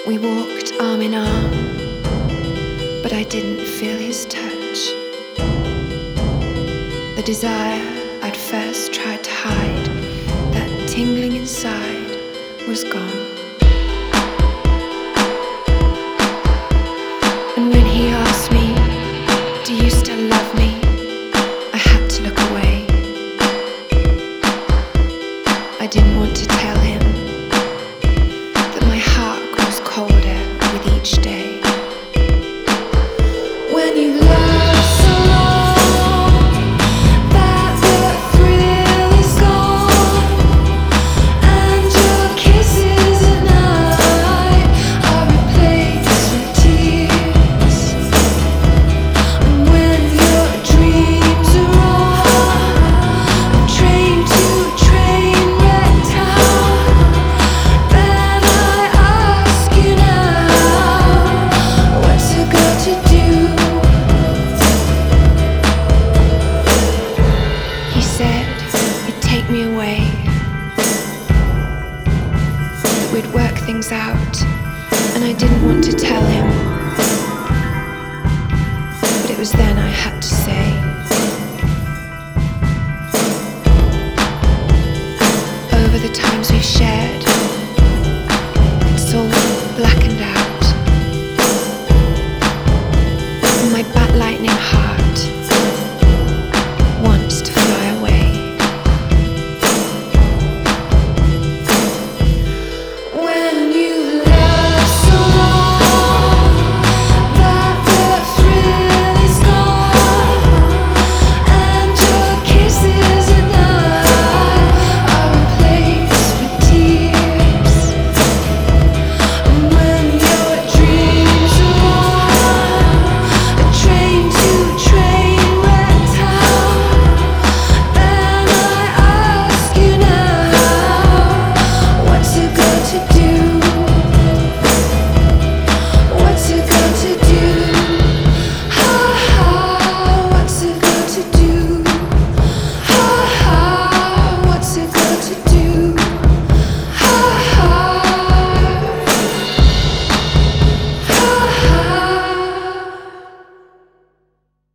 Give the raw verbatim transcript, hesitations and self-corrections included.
We walked arm in arm, but I didn't feel his touch. The desire I'd first tried to hide, that tingling inside, was gone. And when he asked me, "Do you still love me?" I had to look away. I didn't want to tell him that my heart grows colder with each day. When you love so long that the thrill is gone, and your kisses at night are replaced with tears, and when your dreams are on a train to a train wreck town, then I ask you now, what's it got to do? He said he'd take me away, that we'd work things out